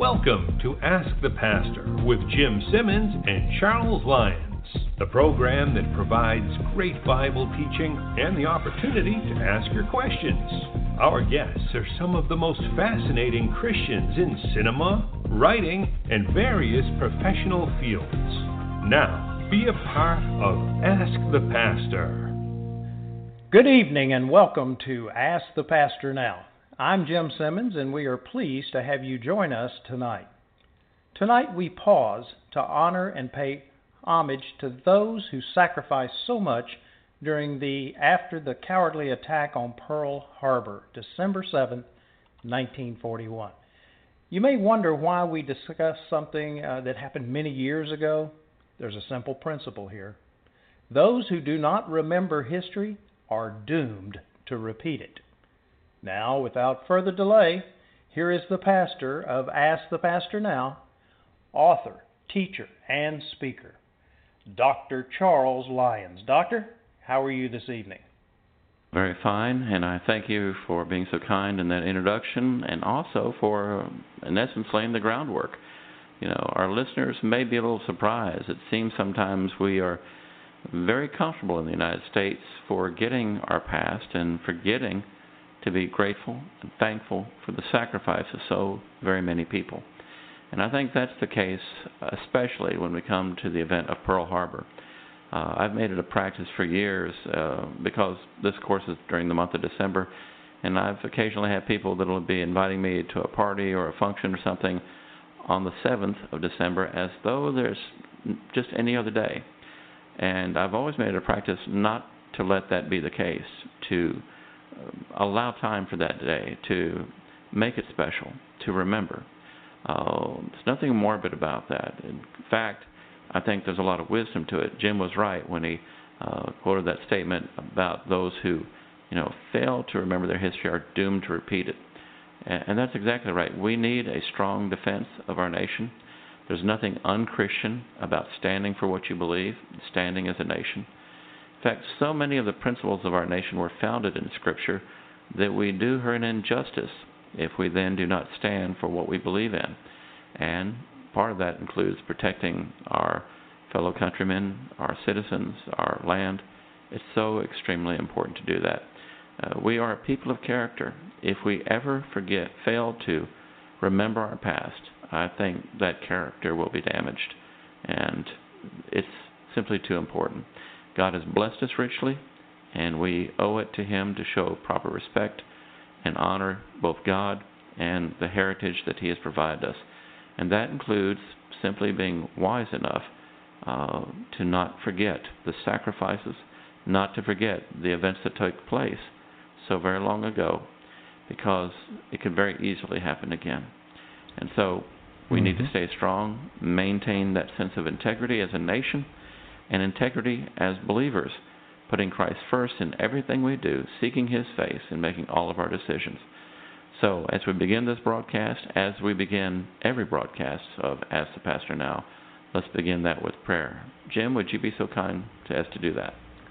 Welcome to Ask the Pastor with Jim Simmons and Charles Lyons, the program that provides great Bible teaching and the opportunity to ask your questions. Our guests are some of the most fascinating Christians in cinema, writing, and various professional fields. Now, be a part of Ask the Pastor. Good evening and welcome to Ask the Pastor Now. I'm Jim Simmons, and we are pleased to have you join us tonight. Tonight we pause to honor and pay homage to those who sacrificed so much after the cowardly attack on Pearl Harbor, December 7, 1941. You may wonder why we discuss something that happened many years ago. There's a simple principle here. Those who do not remember history are doomed to repeat it. Now, without further delay, here is the pastor of Ask the Pastor Now, author, teacher, and speaker, Dr. Charles Lyons. Doctor, how are you this evening? Very fine, and I thank you for being so kind in that introduction and also for, in essence, laying the groundwork. You know, our listeners may be a little surprised. It seems sometimes we are very comfortable in the United States forgetting our past and forgetting to be grateful and thankful for the sacrifice of so very many people. And I think that's the case, especially when we come to the event of Pearl Harbor. I've made it a practice for years because this course is during the month of December, and I've occasionally had people that will be inviting me to a party or a function or something on the 7th of December as though there's just any other day. And I've always made it a practice not to let that be the case, to allow time for that day, to make it special, to remember. There's nothing morbid about that. In fact, I think there's a lot of wisdom to it. Jim was right when he quoted that statement about those who, fail to remember their history are doomed to repeat it. And that's exactly right. We need a strong defense of our nation. There's nothing unchristian about standing for what you believe, standing as a nation. In fact, so many of the principles of our nation were founded in Scripture that we do her an injustice if we then do not stand for what we believe in. And part of that includes protecting our fellow countrymen, our citizens, our land. It's so extremely important to do that. We are a people of character. If we ever fail to remember our past, I think that character will be damaged. And it's simply too important. God has blessed us richly, and we owe it to Him to show proper respect and honor both God and the heritage that He has provided us. And that includes simply being wise enough to not forget the sacrifices, not to forget the events that took place so very long ago, because it could very easily happen again. And so we need to stay strong, maintain that sense of integrity as a nation, and integrity as believers, putting Christ first in everything we do, seeking His face in making all of our decisions. So as we begin this broadcast, as we begin every broadcast of Ask the Pastor Now, let's begin that with prayer. Jim, would you be so kind as to do that?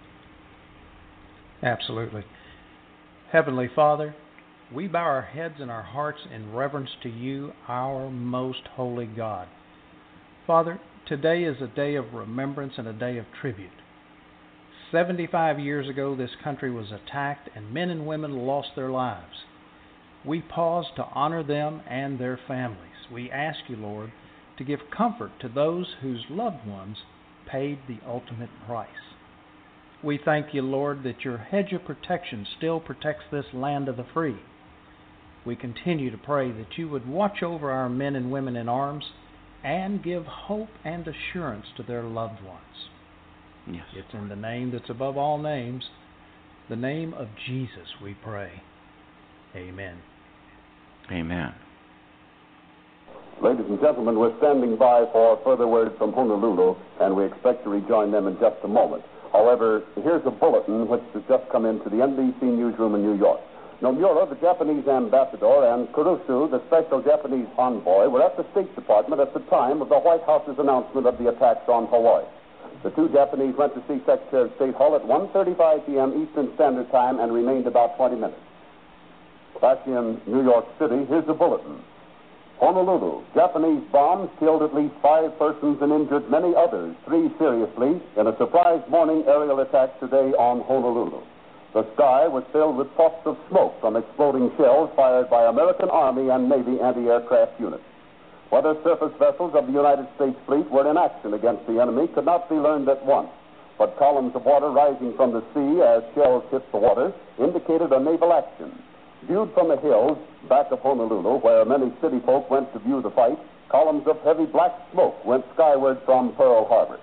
Absolutely. Heavenly Father, we bow our heads and our hearts in reverence to You, our most holy God. Father, today is a day of remembrance and a day of tribute. 75 years ago, this country was attacked and men and women lost their lives. We pause to honor them and their families. We ask You, Lord, to give comfort to those whose loved ones paid the ultimate price. We thank You, Lord, that Your hedge of protection still protects this land of the free. We continue to pray that You would watch over our men and women in arms and give hope and assurance to their loved ones. Yes. It's in the name that's above all names, the name of Jesus, we pray. Amen. Amen. Ladies and gentlemen, we're standing by for further word from Honolulu, and we expect to rejoin them in just a moment. However, here's a bulletin which has just come into the NBC newsroom in New York. Nomura, the Japanese ambassador, and Kurusu, the special Japanese envoy, were at the State Department at the time of the White House's announcement of the attacks on Hawaii. The two Japanese went to see Secretary of State Hull at 1:35 p.m. Eastern Standard Time and remained about 20 minutes. Back in New York City, here's a bulletin. Honolulu. Japanese bombs killed at least 5 persons and injured many others, 3 seriously, in a surprise morning aerial attack today on Honolulu. The sky was filled with puffs of smoke from exploding shells fired by American Army and Navy anti-aircraft units. Whether surface vessels of the United States fleet were in action against the enemy could not be learned at once, but columns of water rising from the sea as shells hit the water indicated a naval action. Viewed from the hills back of Honolulu, where many city folk went to view the fight, columns of heavy black smoke went skyward from Pearl Harbor.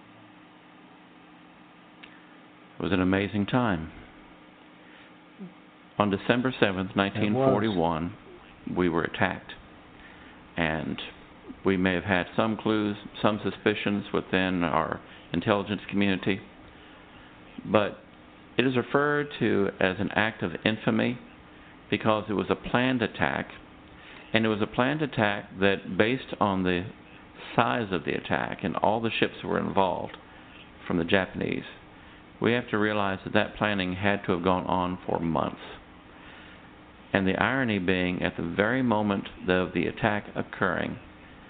It was an amazing time. On December 7th, 1941, we were attacked. And we may have had some clues, some suspicions within our intelligence community, but it is referred to as an act of infamy because it was a planned attack, and it was a planned attack that, based on the size of the attack and all the ships that were involved from the Japanese, we have to realize that that planning had to have gone on for months. And the irony being, at the very moment of the attack occurring,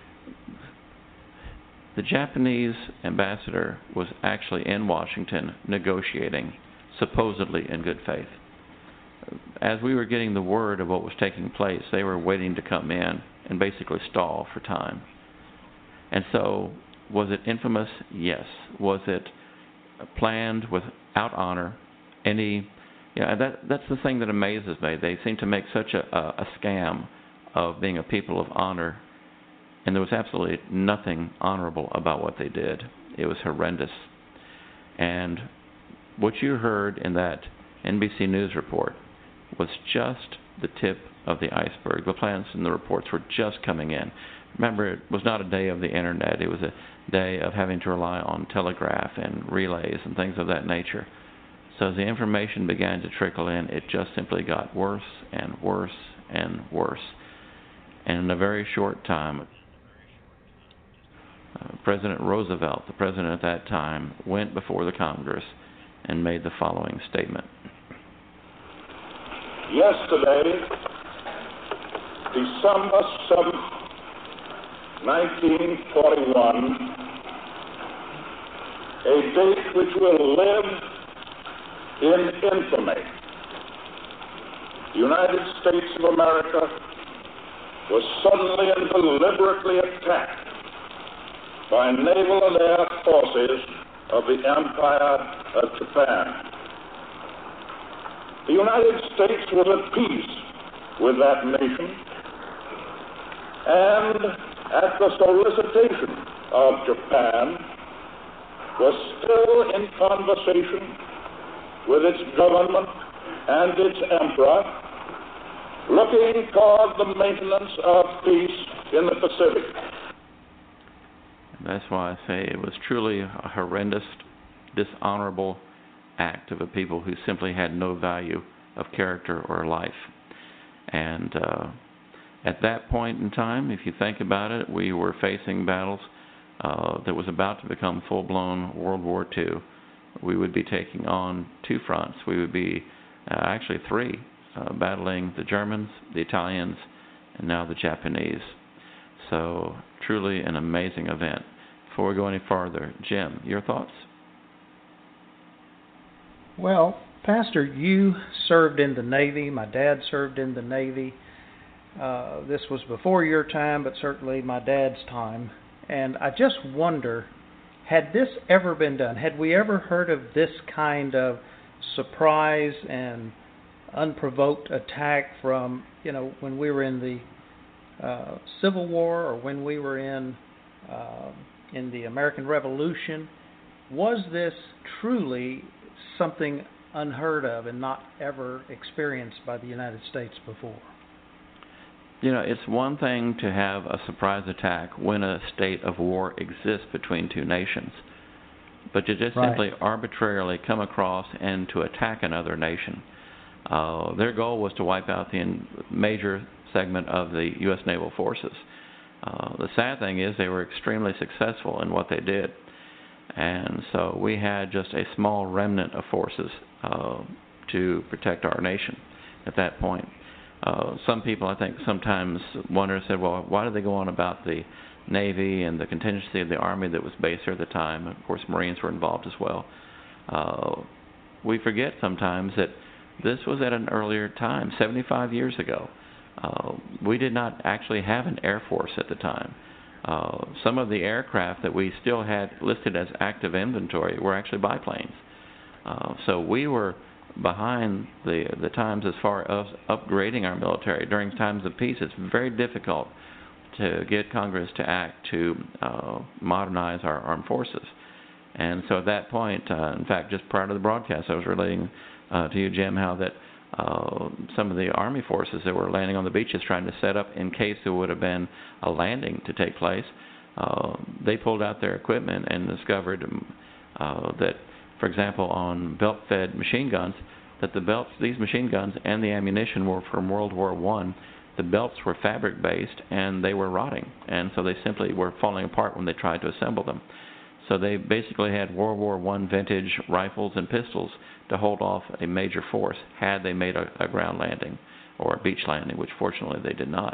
the Japanese ambassador was actually in Washington negotiating, supposedly in good faith. As we were getting the word of what was taking place, they were waiting to come in and basically stall for time. And so, was it infamous? Yes. Was it planned without honor? That's the thing that amazes me. They seem to make such a scam of being a people of honor, and there was absolutely nothing honorable about what they did. It was horrendous. And what you heard in that NBC News report was just the tip of the iceberg. The plans and the reports were just coming in. Remember, it was not a day of the internet. It was a day of having to rely on telegraph and relays and things of that nature. So as the information began to trickle in, it just simply got worse and worse and worse. And in a very short time, President Roosevelt, the president at that time, went before the Congress and made the following statement. Yesterday, December 7th, 1941, a date which will live in infamy. The United States of America was suddenly and deliberately attacked by naval and air forces of the Empire of Japan. The United States was at peace with that nation, and at the solicitation of Japan, was still in conversation with its government and its emperor, looking toward the maintenance of peace in the Pacific. That's why I say it was truly a horrendous, dishonorable act of a people who simply had no value of character or life. And at that point in time, if you think about it, we were facing battles that was about to become full-blown World War II. We would be taking on 2 fronts. We would be actually 3, battling the Germans, the Italians, and now the Japanese. So truly an amazing event. Before we go any farther, Jim, your thoughts? Well, Pastor, you served in the Navy. My dad served in the Navy. This was before your time, but certainly my dad's time. And I just wonder, had this ever been done? Had we ever heard of this kind of surprise and unprovoked attack from, when we were in the Civil War or when we were in the American Revolution? Was this truly something unheard of and not ever experienced by the United States before? It's one thing to have a surprise attack when a state of war exists between 2 nations, but to just simply arbitrarily come across and to attack another nation. Their goal was to wipe out the major segment of the U.S. naval forces. The sad thing is they were extremely successful in what they did. And so we had just a small remnant of forces to protect our nation at that point. Some people, I think, sometimes wonder, said, well, why did they go on about the Navy and the contingency of the Army that was based here at the time? Of course, Marines were involved as well. We forget sometimes that this was at an earlier time, 75 years ago. We did not actually have an Air Force at the time. Some of the aircraft that we still had listed as active inventory were actually biplanes. So we were behind the times as far as upgrading our military. During times of peace, it's very difficult to get Congress to act to modernize our armed forces. And so at that point, in fact, just prior to the broadcast, I was relating to you, Jim, how that some of the Army forces that were landing on the beaches trying to set up in case there would have been a landing to take place, they pulled out their equipment and discovered that, for example, on belt-fed machine guns, that these machine guns and the ammunition were from World War I. The belts were fabric-based, and they were rotting, and so they simply were falling apart when they tried to assemble them. So they basically had World War I vintage rifles and pistols to hold off a major force had they made a ground landing or a beach landing, which fortunately they did not.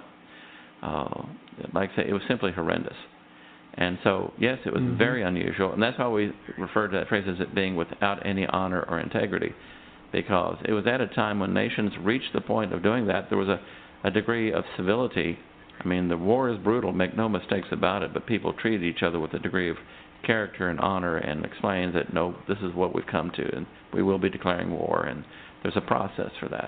Like I say, it was simply horrendous. And so, yes, it was very unusual, and that's why we refer to that phrase as it being without any honor or integrity, because it was at a time when nations reached the point of doing that. There was a degree of civility. I mean, the war is brutal, make no mistakes about it, but people treated each other with a degree of character and honor and explained that, no, this is what we've come to, and we will be declaring war, and there's a process for that.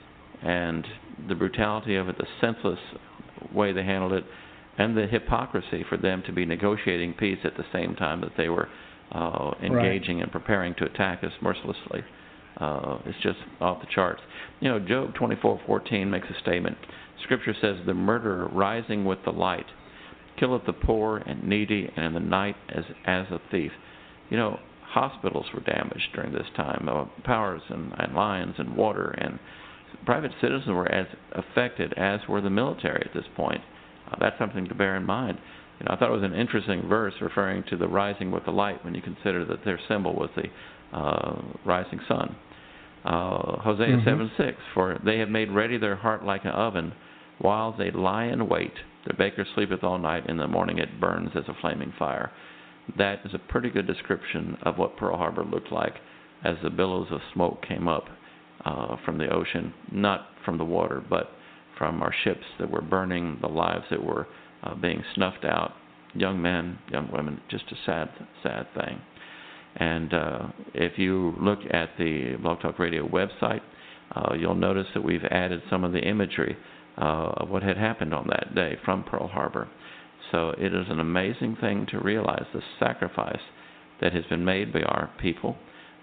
And the brutality of it, the senseless way they handled it, and the hypocrisy for them to be negotiating peace at the same time that they were engaging and preparing to attack us mercilessly. It's just off the charts. You know, Job 24:14 makes a statement. Scripture says, the murderer rising with the light killeth the poor and needy, and in the night as a thief. You know, hospitals were damaged during this time, powers and lines and water, and private citizens were as affected as were the military at this point. That's something to bear in mind. You know, I thought it was an interesting verse referring to the rising with the light when you consider that their symbol was the rising sun. Hosea 7:6, for they have made ready their heart like an oven, while they lie in wait. The baker sleepeth all night, in the morning it burns as a flaming fire. That is a pretty good description of what Pearl Harbor looked like as the billows of smoke came up from the ocean, not from the water, but from our ships that were burning, the lives that were being snuffed out, young men, young women, just a sad, sad thing. And if you look at the Blog Talk Radio website, you'll notice that we've added some of the imagery of what had happened on that day from Pearl Harbor. So it is an amazing thing to realize the sacrifice that has been made by our people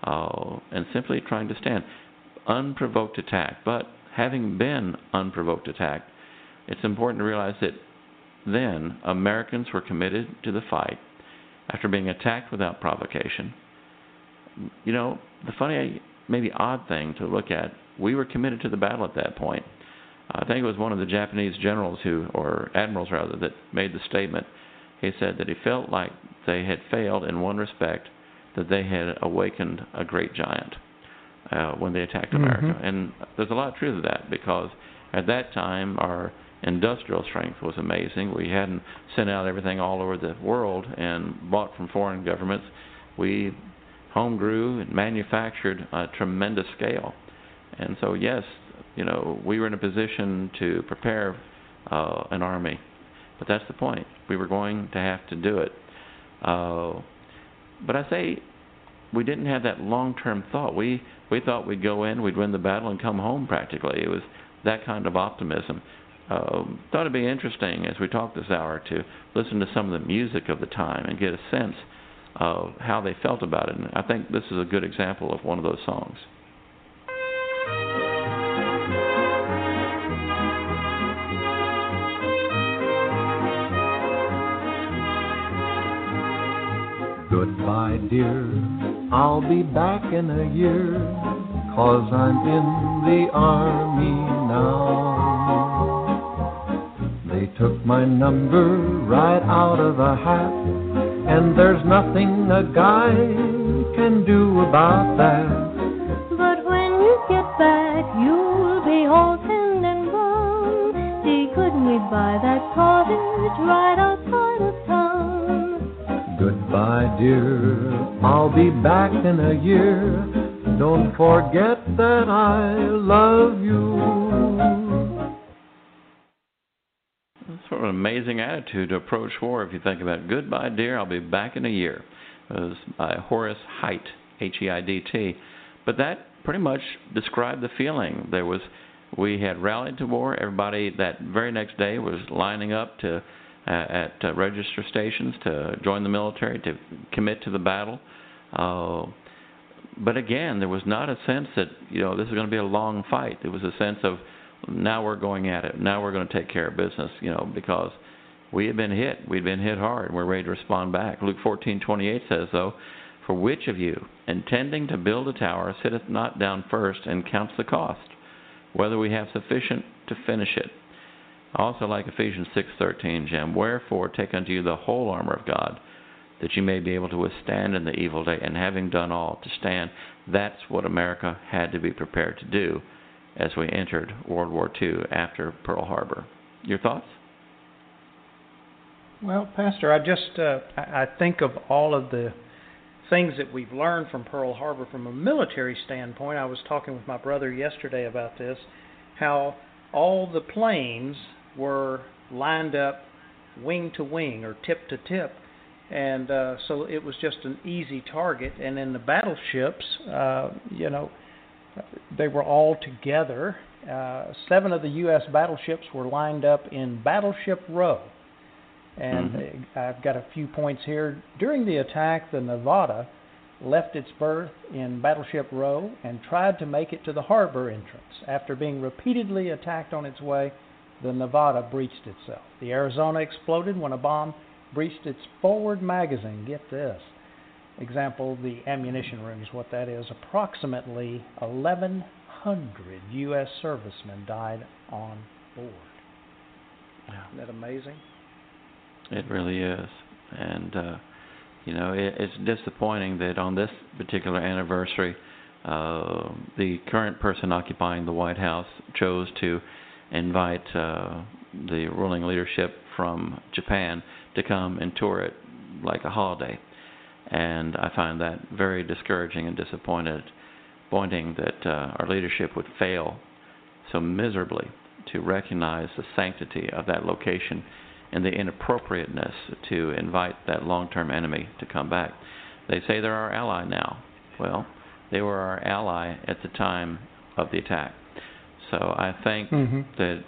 and simply trying to stand unprovoked attack. But having been unprovoked attack, it's important to realize that then Americans were committed to the fight after being attacked without provocation. You know, the funny, maybe odd thing to look at, we were committed to the battle at that point. I think it was one of the Japanese generals or admirals rather, that made the statement. He said that he felt like they had failed in one respect, that they had awakened a great giant when they attacked America. And there's a lot of truth to that, because at that time our industrial strength was amazing. We hadn't sent out everything all over the world and bought from foreign governments. We home grew and manufactured a tremendous scale. And so, yes, you know, we were in a position to prepare an army. But that's the point. We were going to have to do it. But I say we didn't have that long-term thought. We thought we'd go in, we'd win the battle, and come home practically. It was that kind of optimism. Thought it'd be interesting as we talk this hour to listen to some of the music of the time and get a sense of how they felt about it. And I think this is a good example of one of those songs. Goodbye, dear, I'll be back in a year, 'cause I'm in the army now. They took my number right out of a hat, and there's nothing a guy can do about that. But when you get back, you'll be all tender and bright. couldn't we buy that cottage right outside of town? Goodbye, dear, I'll be back in a year. Don't forget that I love you. That's sort of an amazing attitude to approach war if you think about it. Goodbye, dear, I'll be back in a year. It was by Horace Heidt, Heidt. But that pretty much described the feeling. We had rallied to war. Everybody that very next day was lining up to at register stations to join the military, to commit to the battle. But again, there was not a sense that, this is going to be a long fight. There was a sense of, now we're going at it. Now we're going to take care of business, because we had been hit. We'd been hit hard, and we're ready to respond back. Luke 14:28 says, though, for which of you, intending to build a tower, sitteth not down first and counts the cost, whether we have sufficient to finish it? I also like Ephesians 6:13, Jim. Wherefore take unto you the whole armor of God, that you may be able to withstand in the evil day, and having done all, to stand. That's what America had to be prepared to do as we entered World War II after Pearl Harbor. Your thoughts? Well, Pastor, I think of all of the things that we've learned from Pearl Harbor from a military standpoint. I was talking with my brother yesterday about this, how all the planes were lined up wing to wing or tip to tip, and so it was just an easy target. And in the battleships, they were all together. 7 of the U.S. battleships were lined up in Battleship Row. And I've got a few points here. During the attack, the Nevada left its berth in Battleship Row and tried to make it to the harbor entrance. After being repeatedly attacked on its way, the Nevada breached itself. The Arizona exploded when a bomb breached its forward magazine. Get this. Example, the ammunition room is what that is. Approximately 1,100 U.S. servicemen died on board. Wow. Isn't that amazing? It really is. And, it's disappointing that on this particular anniversary, the current person occupying the White House chose to invite the ruling leadership from Japan to come and tour it like a holiday. And I find that very discouraging and disappointing that our leadership would fail so miserably to recognize the sanctity of that location and the inappropriateness to invite that long-term enemy to come back. They say they're our ally now. Well, they were our ally at the time of the attack. So I think that,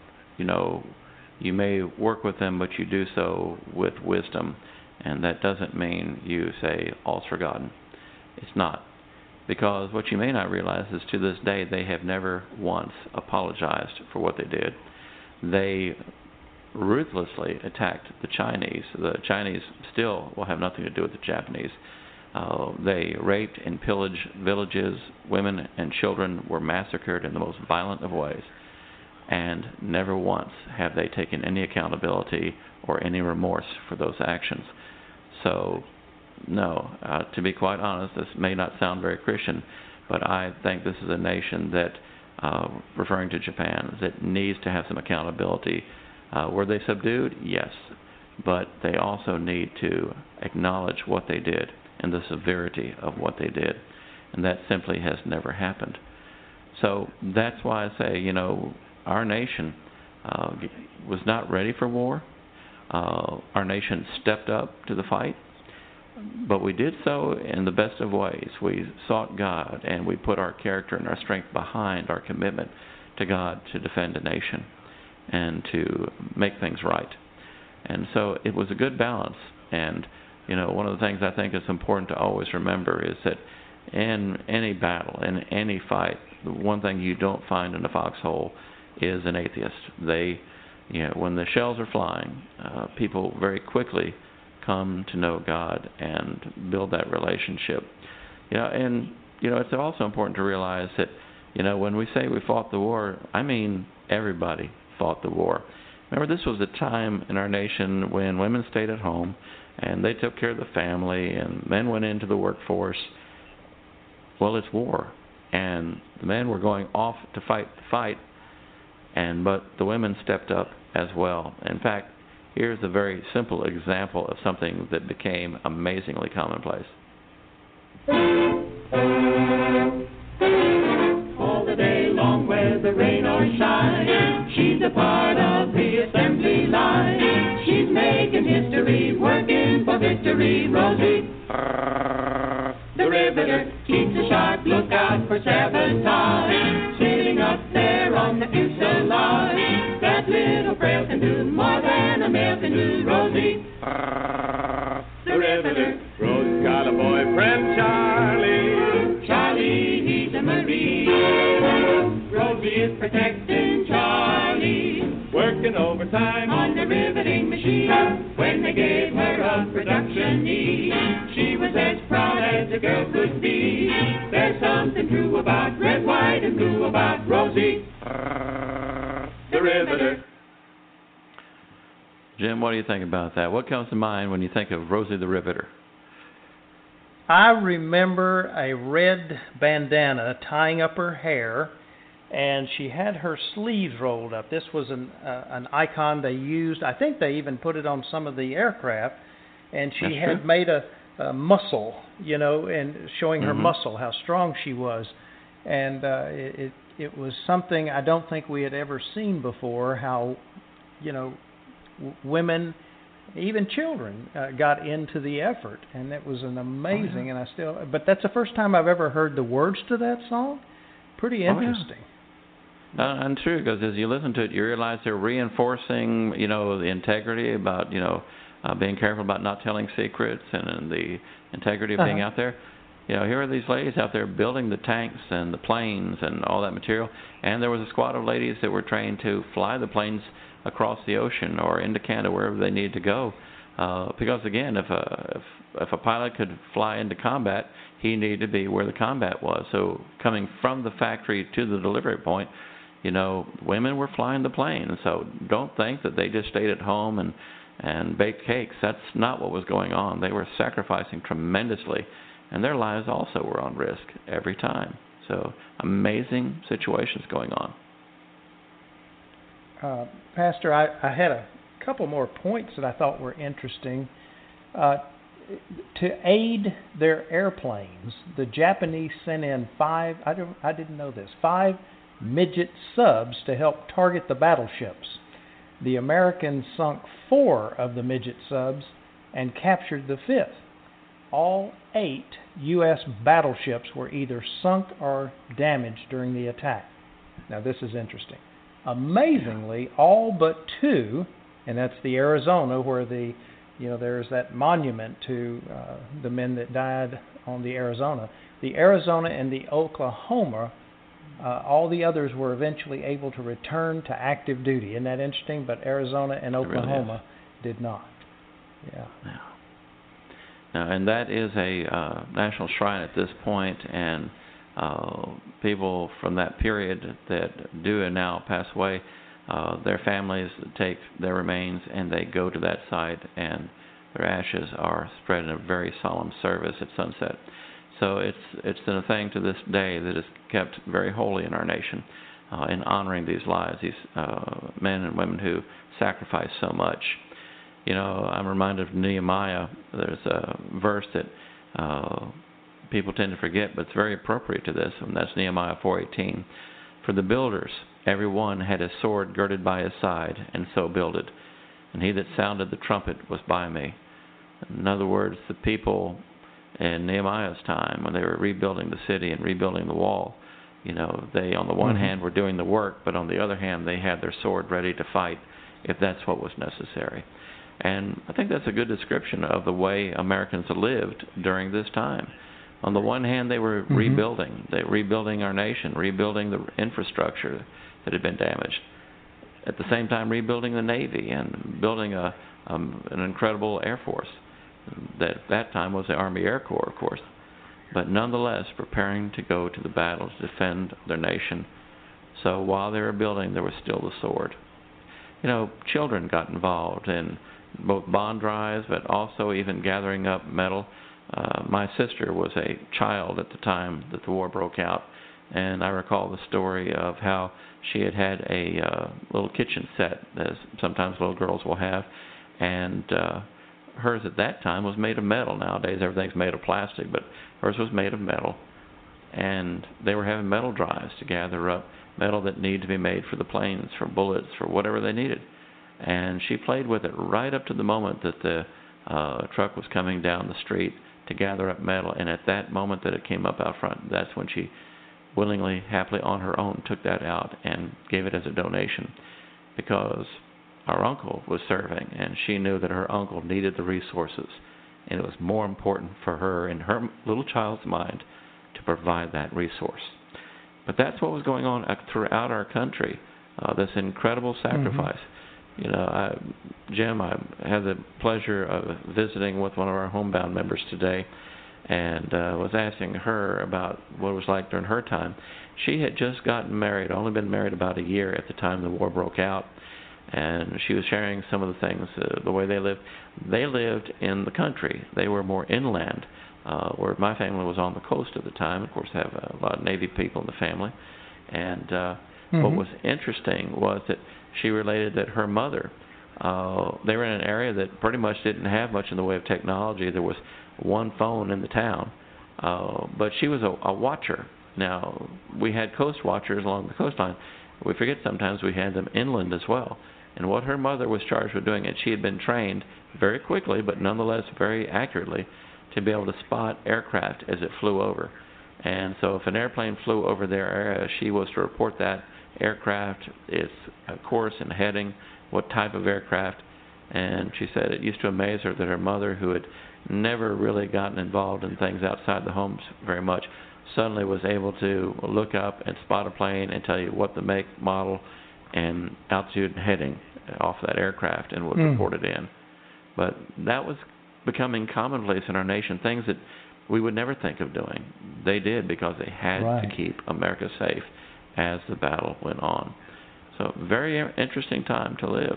you may work with them, but you do so with wisdom. And that doesn't mean you say, all's forgotten. It's not. Because what you may not realize is to this day, they have never once apologized for what they did. They ruthlessly attacked the Chinese. The Chinese still will have nothing to do with the Japanese. They raped and pillaged villages. Women and children were massacred in the most violent of ways. And never once have they taken any accountability or any remorse for those actions. So, no, to be quite honest, this may not sound very Christian, but I think this is a nation that, referring to Japan, that needs to have some accountability. Were they subdued? Yes. But they also need to acknowledge what they did and the severity of what they did. And that simply has never happened. So that's why I say, our nation was not ready for war. Our nation stepped up to the fight. But we did so in the best of ways. We sought God, and we put our character and our strength behind our commitment to God to defend a nation and to make things right. And so it was a good balance. And, one of the things I think is important to always remember is that in any battle, in any fight, the one thing you don't find in a foxhole is an atheist. They, when the shells are flying, people very quickly come to know God and build that relationship. It's also important to realize that, when we say we fought the war, I mean everybody fought the war. Remember, this was a time in our nation when women stayed at home and they took care of the family and men went into the workforce. Well, it's war. And the men were going off to fight the fight. but the women stepped up as well. In fact, here's a very simple example of something that became amazingly commonplace. All the day long, whether rain or shine, she's a part of the assembly line. She's making history, working for victory. Rosie, the riveter, keeps a sharp lookout for sabotage. Sitting up there on the fuselage, that little frail can do more than a male can do. Rosie, the riveter. Rose got a boyfriend, Charlie. Charlie, he's a Marine. Rosie is protecting Charlie, Working overtime on the riveting machine. When they gave her a production need, she was as proud as a girl could be. There's something true about red, white, and blue about Rosie, the riveter. Jim, what do you think about that? What comes to mind when you think of Rosie the Riveter? I remember a red bandana tying up her hair, and she had her sleeves rolled up. This was an icon they used. I think they even put it on some of the aircraft, and she That's had true. made a muscle, and showing her muscle, how strong she was. And it was something I don't think we had ever seen before, how, women, even children, got into the effort, and it was an amazing. And but that's the first time I've ever heard the words to that song. Pretty interesting. And true, because as you listen to it, you realize they're reinforcing, the integrity about, being careful about not telling secrets and the integrity of being out there. Here are these ladies out there building the tanks and the planes and all that material, and there was a squad of ladies that were trained to fly the planes across the ocean or into Canada, wherever they needed to go. Because again, if a pilot could fly into combat, he needed to be where the combat was. So coming from the factory to the delivery point, women were flying the plane. So don't think that they just stayed at home and baked cakes. That's not what was going on. They were sacrificing tremendously, and their lives also were on risk every time. So amazing situations going on. Pastor, I had a couple more points that I thought were interesting. To aid their airplanes, the Japanese sent in I didn't know this, 5 midget subs to help target the battleships. The Americans sunk 4 of the midget subs and captured the 5th. All 8 U.S. battleships were either sunk or damaged during the attack. Now this is interesting. Amazingly, all but 2, and that's the Arizona, where there's that monument to the men that died on the Arizona. The Arizona and the Oklahoma, all the others were eventually able to return to active duty. Isn't that interesting? But Arizona and Oklahoma did not. Yeah. Now, and that is a national shrine at this point, and people from that period that do now pass away, their families take their remains and they go to that site, and their ashes are spread in a very solemn service at sunset. So it's a thing to this day that is kept very holy in our nation, in honoring these lives, these men and women who sacrifice so much. I'm reminded of Nehemiah. There's a verse that people tend to forget, but it's very appropriate to this, and that's Nehemiah 4:18. For the builders, every one had his sword girded by his side, and so builded. And he that sounded the trumpet was by me. In other words, the people in Nehemiah's time, when they were rebuilding the city and rebuilding the wall, they on the one hand were doing the work, but on the other hand they had their sword ready to fight if that's what was necessary. And I think that's a good description of the way Americans lived during this time. On the one hand, they were rebuilding. They were rebuilding our nation, rebuilding the infrastructure that had been damaged. At the same time, rebuilding the Navy and building an incredible Air Force. That at that time was the Army Air Corps, of course. But nonetheless, preparing to go to the battle to defend their nation. So while they were building, there was still the sword. Children got involved in both bond drives, but also even gathering up metal. My sister was a child at the time that the war broke out, And I recall the story of how she had a little kitchen set, as sometimes little girls will have, and hers at that time was made of metal. Nowadays everything's made of plastic, but hers was made of metal. And they were having metal drives to gather up metal that needed to be made for the planes, for bullets, for whatever they needed. And she played with it right up to the moment that the truck was coming down the street to gather up metal. And at that moment that it came up out front, that's when she willingly, happily on her own took that out and gave it as a donation, because our uncle was serving, and she knew that her uncle needed the resources, and it was more important for her in her little child's mind to provide that resource. But that's what was going on throughout our country, this incredible sacrifice. You know, Jim, I had the pleasure of visiting with one of our homebound members today, and was asking her about what it was like during her time. She had just gotten married, only been married about a year at the time the war broke out, and she was sharing some of the things, the way they lived. They lived in the country. They were more inland, where my family was on the coast at the time. Of course, I have a lot of Navy people in the family. And what was interesting was that she related that her mother, they were in an area that pretty much didn't have much in the way of technology. There was one phone in the town, but she was a watcher. Now, we had coast watchers along the coastline. We forget sometimes we had them inland as well. And what her mother was charged with doing, and she had been trained very quickly, but nonetheless very accurately, to be able to spot aircraft as it flew over. And so if an airplane flew over their area, she was to report that aircraft, its course and heading, what type of aircraft. And she said it used to amaze her that her mother, who had never really gotten involved in things outside the homes very much, suddenly was able to look up and spot a plane and tell you what the make, model, and altitude and heading off that aircraft, and would report it in. But that was becoming commonplace in our nation, things that we would never think of doing. They did, because they had to keep America safe as the battle went on. So very interesting time to live.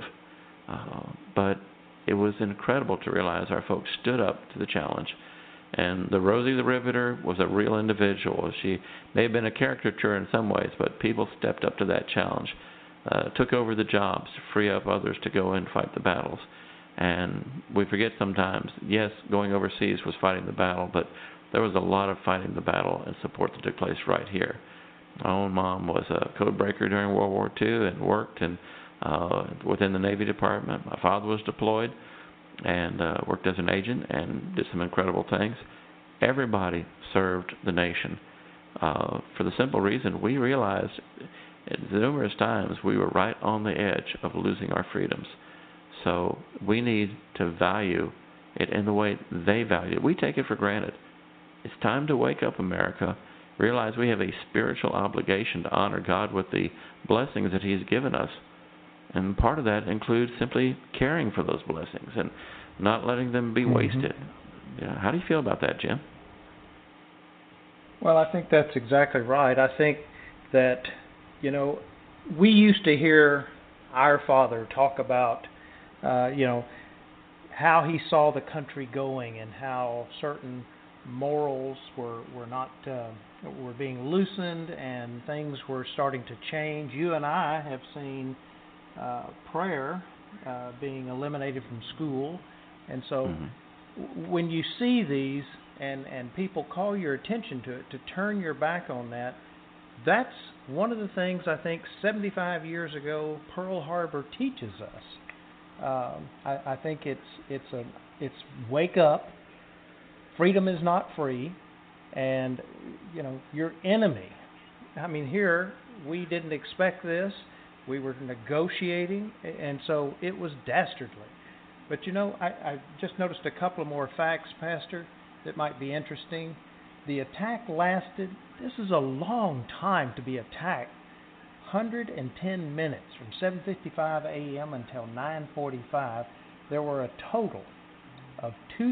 But it was incredible to realize our folks stood up to the challenge. And the Rosie the Riveter was a real individual. She may have been a caricature in some ways, but people stepped up to that challenge, took over the jobs to free up others to go and fight the battles. And we forget sometimes, yes, going overseas was fighting the battle, but there was a lot of fighting the battle and support that took place right here. My own mom was a code breaker during World War II and worked within the Navy Department. My father was deployed and worked as an agent and did some incredible things. Everybody served the nation for the simple reason we realized numerous times we were right on the edge of losing our freedoms. So we need to value it in the way they value it. We take it for granted. It's time to wake up, America. Realize we have a spiritual obligation to honor God with the blessings that He's given us. And part of that includes simply caring for those blessings and not letting them be wasted. Yeah. How do you feel about that, Jim? Well, I think that's exactly right. I think that, we used to hear our father talk about how he saw the country going and how certain morals were being loosened and things were starting to change. You and I have seen prayer being eliminated from school, and so when you see these and people call your attention to it, to turn your back on that, that's one of the things I think 75 years ago Pearl Harbor teaches us. I think it's wake up. Freedom is not free, and your enemy. I mean, here we didn't expect this. We were negotiating, and so it was dastardly. But I just noticed a couple of more facts, Pastor, that might be interesting. The attack lasted. This is a long time to be attacked. 110 minutes from 7:55 a.m. until 9:45. There were a total of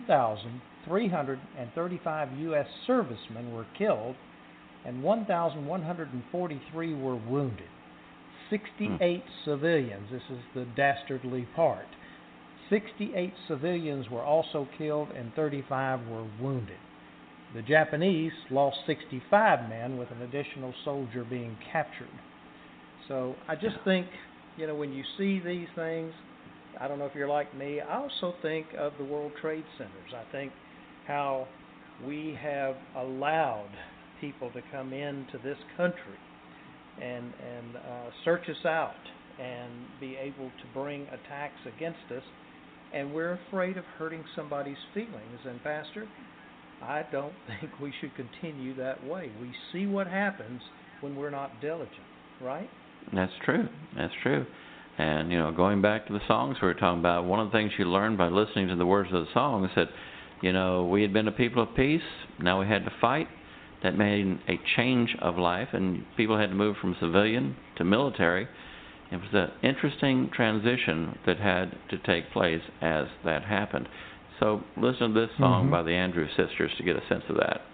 2,335 U.S. servicemen were killed, and 1,143 were wounded. 68 civilians. This is the dastardly part. 68 civilians were also killed, and 35 were wounded. The Japanese lost 65 men with an additional soldier being captured. So I just think, when you see these things, I don't know if you're like me, I also think of the World Trade Centers. I think how we have allowed people to come into this country and search us out and be able to bring attacks against us, and we're afraid of hurting somebody's feelings. And Pastor, I don't think we should continue that way. We see what happens when we're not diligent, right? That's true. And, going back to the songs we were talking about, one of the things you learn by listening to the words of the song is that, we had been a people of peace, now we had to fight. That made a change of life, and people had to move from civilian to military. It was an interesting transition that had to take place as that happened. So listen to this song by the Andrews Sisters to get a sense of that.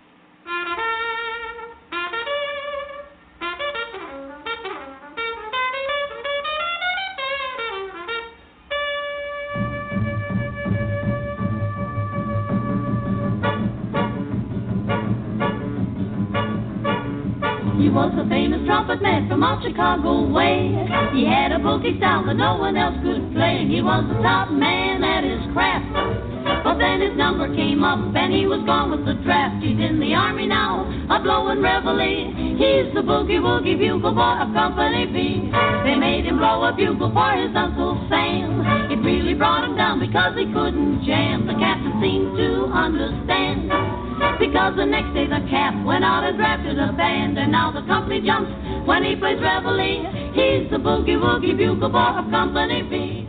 He was a famous trumpet man from out Chicago way. He had a boogie style that no one else could play. He was the top man at his craft. But then his number came up and he was gone with the draft. He's in the army now, a blowing reveille. He's the boogie-woogie bugle boy of Company B. They made him blow a bugle for his Uncle Sam. It really brought him down because he couldn't jam. The captain seemed to understand, because the next day the cap went out and drafted a band. And now the company jumps when he plays reveille. He's the boogie-woogie bugle boy of Company B.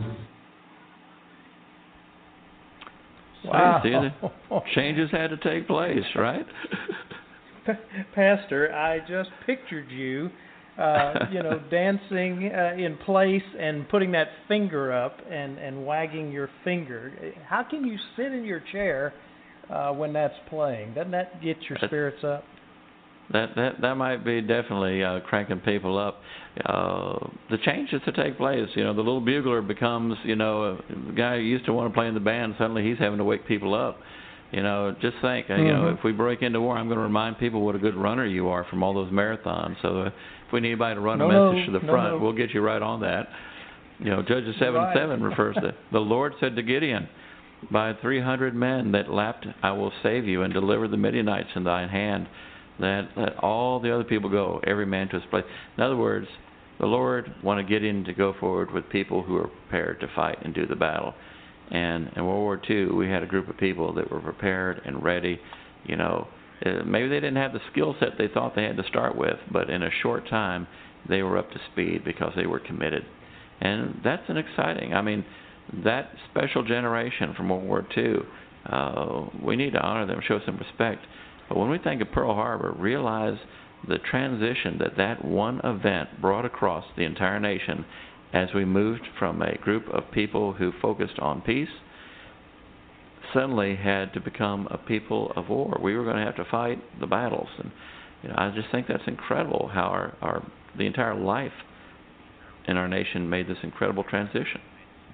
Wow. See, the changes had to take place, right? Pastor, I just pictured you, dancing in place and putting that finger up and wagging your finger. How can you sit in your chair when that's playing? Doesn't that get your spirits up? That might be definitely cranking people up. The changes to take place, the little bugler becomes, a guy who used to want to play in the band, suddenly he's having to wake people up. Just think, if we break into war, I'm going to remind people what a good runner you are from all those marathons. So if we need anybody to run a message to the front, we'll get you right on that. Judges 7:7 refers to, the Lord said to Gideon, by 300 men that lapped, I will save you and deliver the Midianites in thine hand. Let all the other people go, every man to his place. In other words, the Lord wanted Gideon to go forward with people who are prepared to fight and do the battle. And in World War II, we had a group of people that were prepared and ready. Maybe they didn't have the skill set they thought they had to start with, but in a short time, they were up to speed because they were committed. And that's exciting. That special generation from World War II, we need to honor them, show some respect. But when we think of Pearl Harbor, realize the transition that one event brought across the entire nation as we moved from a group of people who focused on peace, suddenly had to become a people of war. We were going to have to fight the battles. And I just think that's incredible how the entire life in our nation made this incredible transition.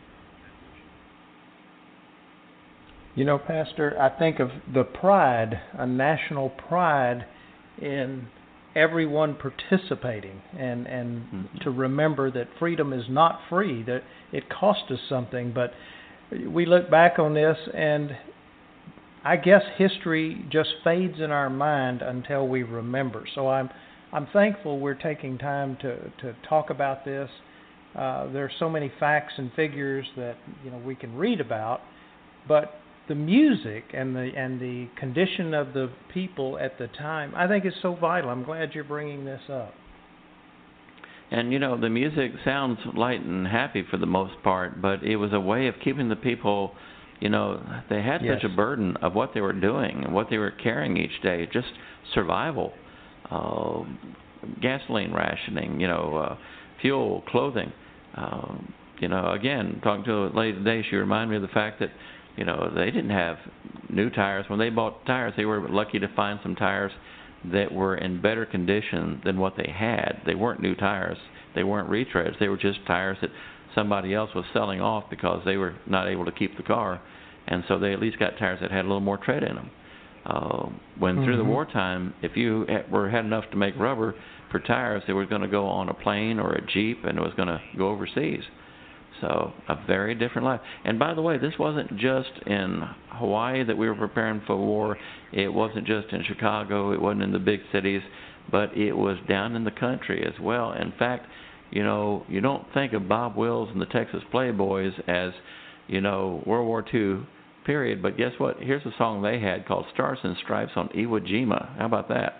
Pastor, I think of the pride, a national pride in everyone participating, and to remember that freedom is not free, that it cost us something. But we look back on this, and I guess history just fades in our mind until we remember. So I'm thankful we're taking time to talk about this. There's so many facts and figures that we can read about, but the music and the condition of the people at the time, I think, is so vital. I'm glad you're bringing this up. And the music sounds light and happy for the most part, but it was a way of keeping the people, they had such a burden of what they were doing and what they were carrying each day, just survival, gasoline rationing, fuel, clothing. Again, talking to a lady today, she reminded me of the fact that they didn't have new tires. When they bought tires, they were lucky to find some tires that were in better condition than what they had. They weren't new tires. They weren't retreads. They were just tires that somebody else was selling off because they were not able to keep the car. And so they at least got tires that had a little more tread in them. When through the wartime, if you had enough to make rubber for tires, it was going to go on a plane or a Jeep, and it was going to go overseas. So a very different life. And by the way, this wasn't just in Hawaii that we were preparing for war. It wasn't just in Chicago. It wasn't in the big cities, but it was down in the country as well. In fact, you know, you don't think of Bob Wills and the Texas Playboys as, you know, World War II, period. But guess what? Here's a song they had called Stars and Stripes on Iwo Jima. How about that?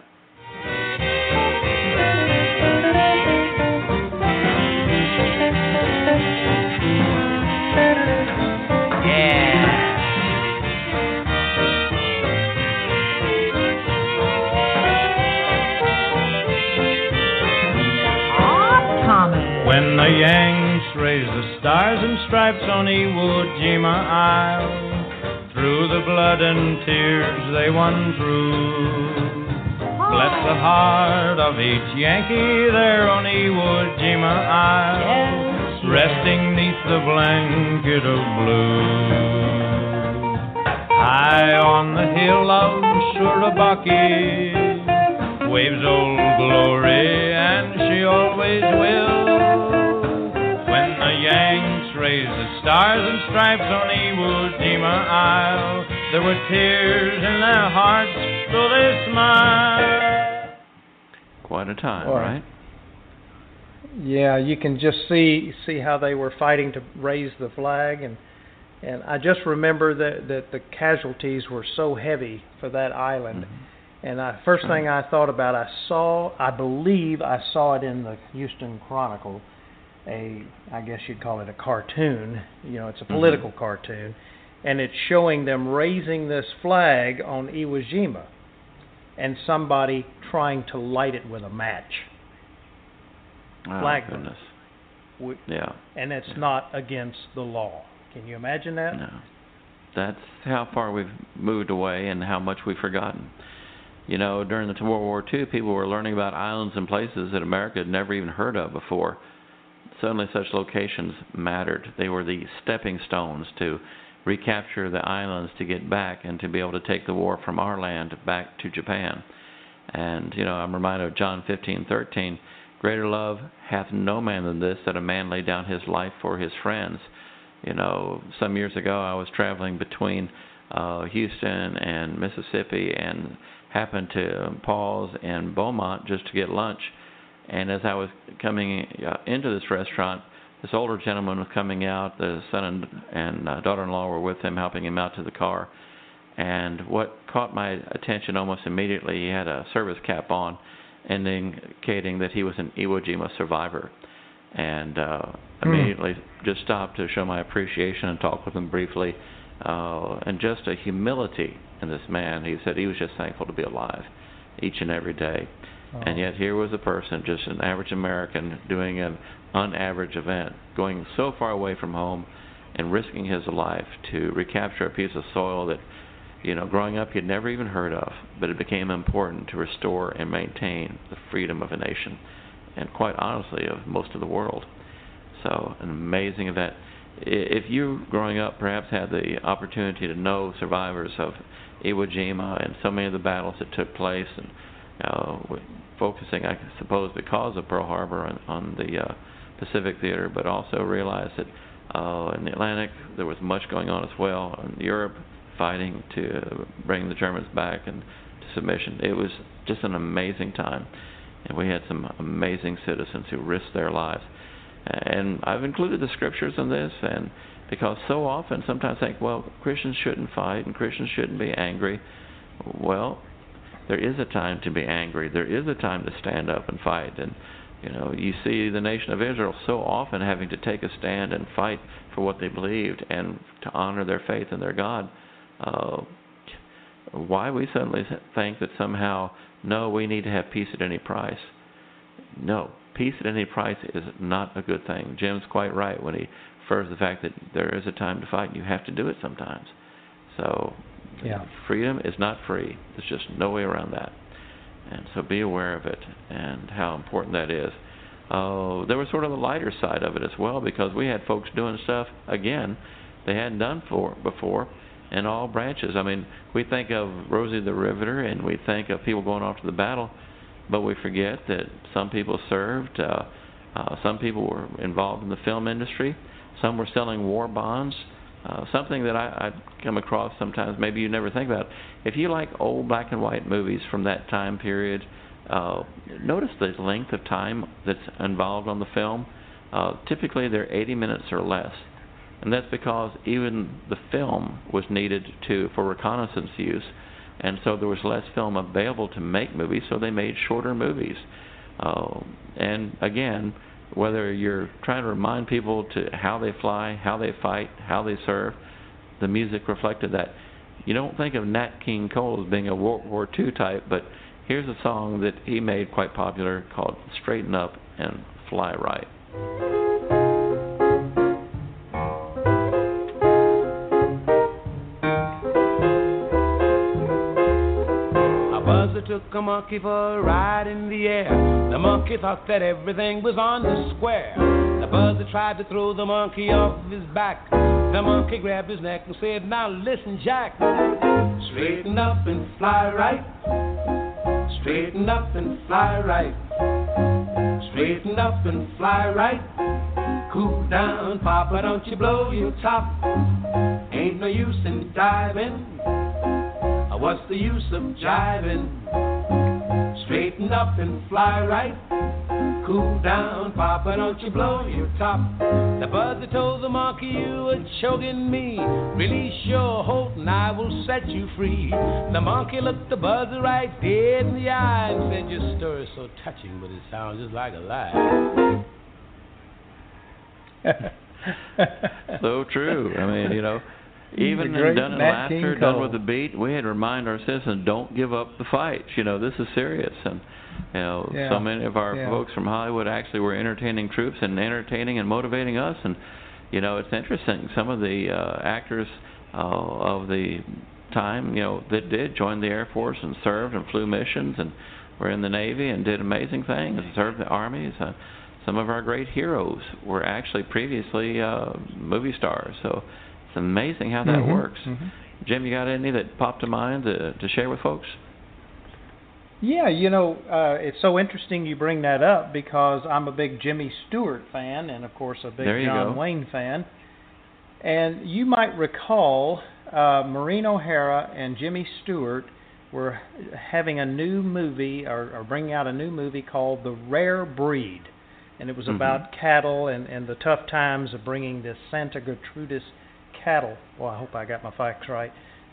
When the Yanks raised the stars and stripes on Iwo Jima Isle, through the blood and tears they won through. Bless the heart of each Yankee there on Iwo Jima Isle, resting neath the blanket of blue. High on the hill of Surabaki waves Old Glory, and she always will. Yanks raised the stars and stripes on Iwo Jima Isle. There were tears in their hearts, though they smiled. Quite a time, Well, right? Yeah, you can just see how they were fighting to raise the flag, and I just remember that the casualties were so heavy for that island. Mm-hmm. And first thing I thought about, I believe I saw it in the Houston Chronicle. I guess you'd call it a cartoon. You know, it's a political cartoon, and it's showing them raising this flag on Iwo Jima, and somebody trying to light it with a match. Oh, Flag goodness. Yeah. And it's not against the law. Can you imagine that? No. That's how far we've moved away and how much we've forgotten. You know, during the World War II, people were learning about islands and places that America had never even heard of before. Suddenly such locations mattered. They were the stepping stones to recapture the islands, to get back and to be able to take the war from our land back to Japan. And, you know, I'm reminded of John 15:13, greater love hath no man than this, that a man lay down his life for his friends. You know, some years ago I was traveling between Houston and Mississippi and happened to pause in Beaumont just to get lunch. And as I was coming into this restaurant, this older gentleman was coming out. The son and daughter-in-law were with him, helping him out to the car. And what caught my attention almost immediately, he had a service cap on, indicating that he was an Iwo Jima survivor. And immediately just stopped to show my appreciation and talk with him briefly. And just a humility in this man. He said he was just thankful to be alive each and every day. And yet here was a person, just an average American, doing an unaverage event, going so far away from home and risking his life to recapture a piece of soil that, you know, growing up he'd never even heard of, but it became important to restore and maintain the freedom of a nation, and quite honestly of most of the world. So an amazing event. If you, growing up, perhaps had the opportunity to know survivors of Iwo Jima and so many of the battles that took place, and focusing, I suppose, because of Pearl Harbor on the Pacific Theater, but also realized that in the Atlantic there was much going on as well, in Europe fighting to bring the Germans back and to submission. It was just an amazing time, and we had some amazing citizens who risked their lives. And I've included the scriptures in this, and because so often, sometimes I think, well, Christians shouldn't fight and Christians shouldn't be angry. Well, there is a time to be angry. There is a time to stand up and fight. And, you know, you see the nation of Israel so often having to take a stand and fight for what they believed and to honor their faith in their God. Why we suddenly think that somehow, no, we need to have peace at any price. No, peace at any price is not a good thing. Jim's quite right when he refers to the fact that there is a time to fight and you have to do it sometimes. So freedom is not free. There's just no way around that. And so be aware of it and how important that is. There was sort of the lighter side of it as well, because we had folks doing stuff, again, they hadn't done before. in all branches. I mean, we think of Rosie the Riveter, and we think of people going off to the battle, but we forget that some people served, some people were involved in the film industry, some were selling war bonds. Something that I come across sometimes, maybe you never think about. If you like old black and white movies from that time period, notice the length of time that's involved on the film. Typically, they're 80 minutes or less. And that's because even the film was needed for reconnaissance use, and so there was less film available to make movies, so they made shorter movies. And again, whether you're trying to remind people to how they fly, how they fight, how they serve, the music reflected that. You don't think of Nat King Cole as being a World War II type, but here's a song that he made quite popular called Straighten Up and Fly Right. Took a monkey for a ride in the air. The monkey thought that everything was on the square. The buzzer tried to throw the monkey off his back. The monkey grabbed his neck and said, now listen, Jack. Straighten up and fly right. Straighten up and fly right. Straighten up and fly right. Cool down, Papa, don't you blow your top. Ain't no use in diving. What's the use of jiving? Straighten up and fly right. Cool down, Papa, don't you blow your top. The buzzer told the monkey, you are choking me. Release your hold and I will set you free. The monkey looked the buzzer right dead in the eye and said, your story is so touching, but it sounds just like a lie. So true. I mean, you know, even in Done in Laughter, Done with a Beat, we had to remind our citizens, don't give up the fight. You know, this is serious. And, you know, so many of our folks from Hollywood actually were entertaining troops and entertaining and motivating us. And, you know, it's interesting. Some of the actors of the time, you know, that did join the Air Force and served and flew missions and were in the Navy and did amazing things and served the armies. Some of our great heroes were actually previously movie stars. So it's amazing how that works. Jim, you got any that popped to mind to share with folks? Yeah, you know, it's so interesting you bring that up because I'm a big Jimmy Stewart fan and, of course, a big John Wayne fan. And you might recall Maureen O'Hara and Jimmy Stewart were having a new movie or bringing out a new movie called The Rare Breed. And it was about cattle and the tough times of bringing this Santa Gertrudis cattle, well, I hope I got my facts right,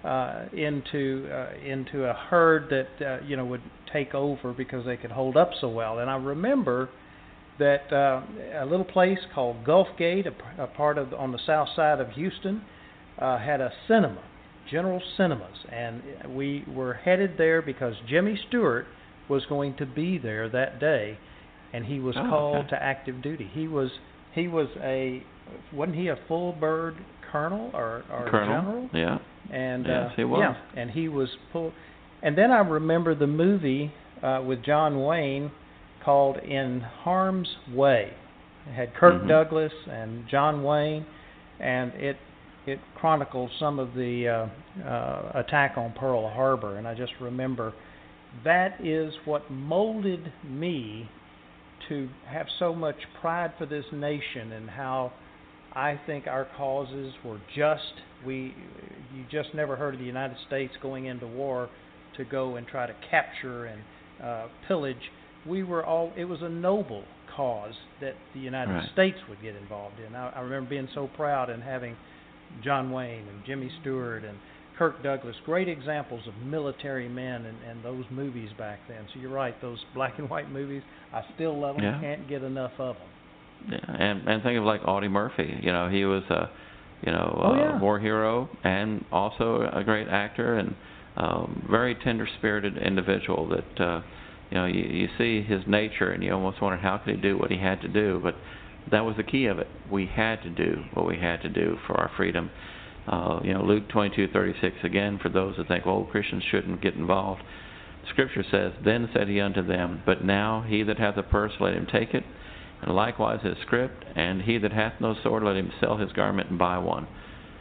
into a herd that you know, would take over because they could hold up so well. And I remember that a little place called Gulf Gate, a part of on the south side of Houston, had a cinema, General Cinemas, and we were headed there because Jimmy Stewart was going to be there that day, and he was called to active duty. He was wasn't he a full bird colonel or general? Yeah. And yes, he was. Yeah, and he was full. And then I remember the movie with John Wayne called In Harm's Way. It had Kirk Douglas and John Wayne, and it chronicled some of the attack on Pearl Harbor. And I just remember that is what molded me to have so much pride for this nation and how I think our causes were just. You just never heard of the United States going into war to go and try to capture and pillage. It was a noble cause that the United States would get involved in. I remember being so proud and having John Wayne and Jimmy Stewart and Kirk Douglas, great examples of military men and those movies back then. So you're right, those black and white movies, I still love them, can't get enough of them. Yeah, and think of like Audie Murphy. You know, he was a war hero and also a great actor and very tender-spirited individual that you see his nature and you almost wonder how could he do what he had to do, but that was the key of it. We had to do what we had to do for our freedom. Luke 22:36 again, for those that think, well, Christians shouldn't get involved. Scripture says, then said he unto them, but now he that hath a purse, let him take it, and likewise his scrip, and he that hath no sword, let him sell his garment and buy one.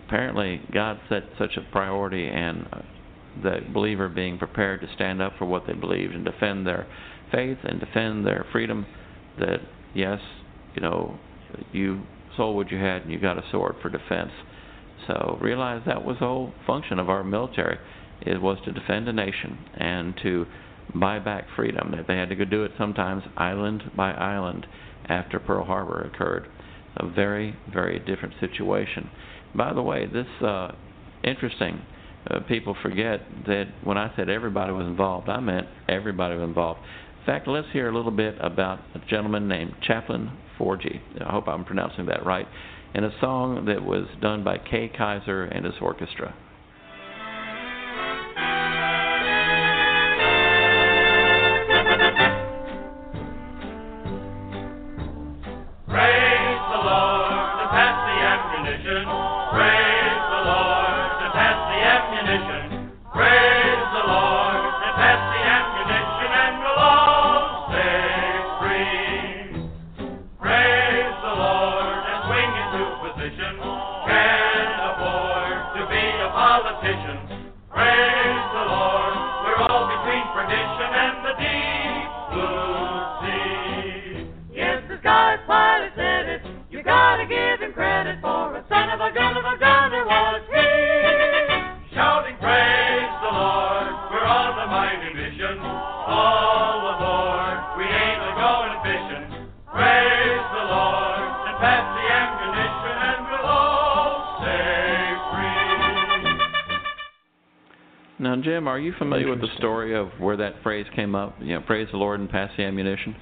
apparently God set such a priority and the believer being prepared to stand up for what they believed and defend their faith and defend their freedom, that yes, you sold what you had and you got a sword for defense. So realize that was the whole function of our military. It was to defend a nation and to buy back freedom. That they had to go do it sometimes island by island after Pearl Harbor occurred. A very, very different situation. By the way, this interesting. People forget that when I said everybody was involved, I meant everybody was involved. In fact, let's hear a little bit about a gentleman named Chaplain Forgy. I hope I'm pronouncing that right. In a song that was done by Kay Kaiser and his orchestra. Now, Jim, are you familiar with the story of where that phrase came up? Praise the Lord and pass the ammunition?